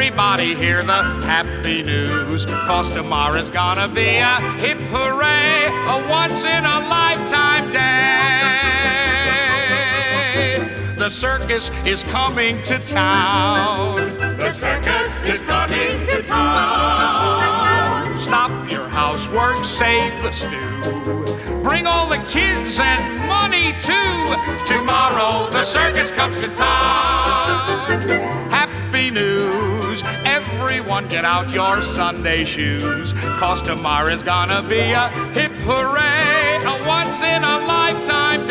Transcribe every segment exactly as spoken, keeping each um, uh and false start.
everybody hear the happy news, 'cause tomorrow's gonna be a hip hooray, a once-in-a-lifetime day. The circus is coming to town. The circus is coming to town. Stop your housework, save the stew. Bring all the kids and money too. Tomorrow the circus comes to town. Happy news, everyone get out your Sunday shoes, 'cause tomorrow's gonna be a hip hooray, a once-in-a-lifetime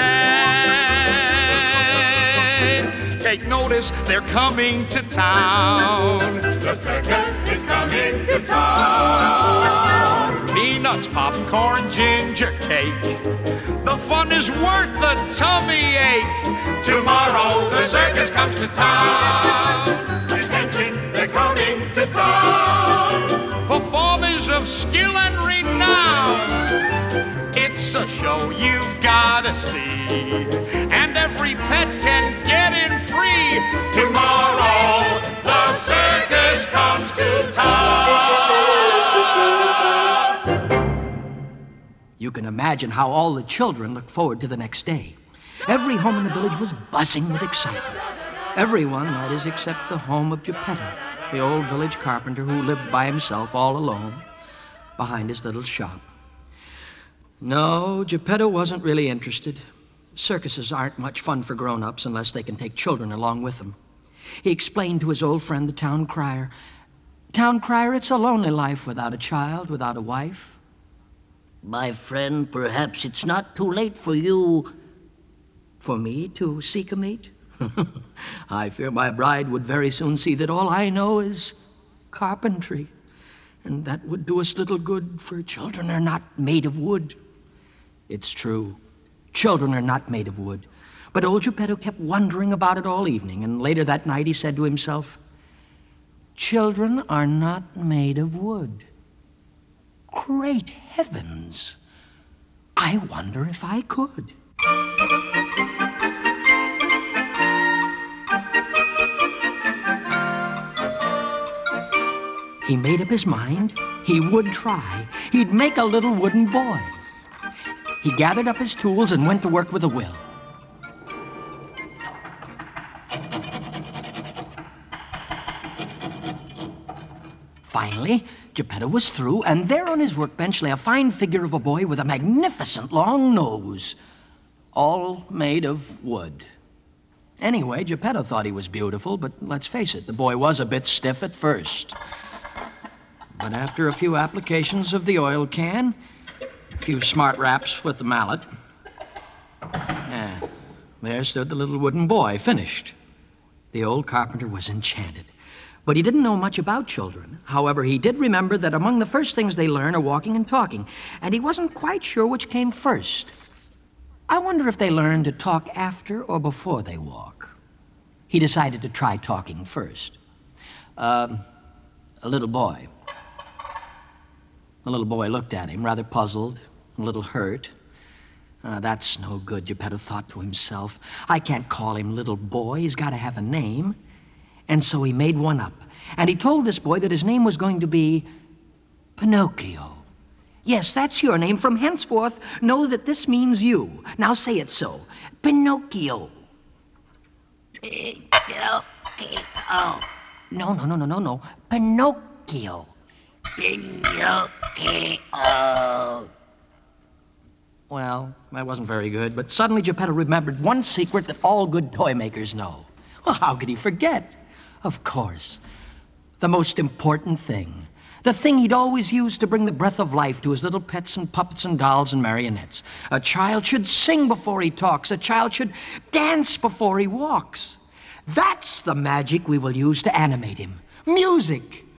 day. Take notice, they're coming to town. The circus is coming to town. Peanuts, popcorn, ginger cake. The fun is worth the tummy ache. Tomorrow the circus comes to town. Attention, they're coming to town. Performers of skill and renown. It's a show you've gotta see, and every pet can get in free. Tomorrow the circus comes to town. You can imagine how all the children looked forward to the next day. Every home in the village was buzzing with excitement. Everyone, that is, except the home of Geppetto, the old village carpenter who lived by himself all alone behind his little shop. No, Geppetto wasn't really interested. Circuses aren't much fun for grown-ups unless they can take children along with them. He explained to his old friend, the town crier, "Town crier, it's a lonely life without a child, without a wife." My friend, perhaps it's not too late for you... For me to seek a mate? I fear my bride would very soon see that all I know is carpentry, and that would do us little good, for children are not made of wood. It's true. Children are not made of wood. But old Geppetto kept wondering about it all evening, and later that night he said to himself, "Children are not made of wood. Great heavens! I wonder if I could." He made up his mind he would try. He'd make a little wooden boy. He gathered up his tools and went to work with a will. Finally, Geppetto was through, and there on his workbench lay a fine figure of a boy with a magnificent long nose, all made of wood. Anyway, Geppetto thought he was beautiful, but let's face it, the boy was a bit stiff at first. But after a few applications of the oil can, a few smart raps with the mallet, eh, there stood the little wooden boy, finished. The old carpenter was enchanted. But he didn't know much about children. However, he did remember that among the first things they learn are walking and talking, and he wasn't quite sure which came first. I wonder if they learn to talk after or before they walk. He decided to try talking first. Uh, a little boy. The little boy looked at him, rather puzzled, a little hurt. Uh, that's no good, Geppetto thought to himself. I can't call him little boy. He's got to have a name. And so he made one up. And he told this boy that his name was going to be Pinocchio. Yes, that's your name. From henceforth, know that this means you. Now say it so. Pinocchio. Pinocchio. No, no, no, no, no, no. Pinocchio. Pinocchio. Well, that wasn't very good, but suddenly Geppetto remembered one secret that all good toy makers know. Well, how could he forget? Of course. The most important thing. The thing he'd always used to bring the breath of life to his little pets and puppets and dolls and marionettes. A child should sing before he talks. A child should dance before he walks. That's the magic we will use to animate him. Music.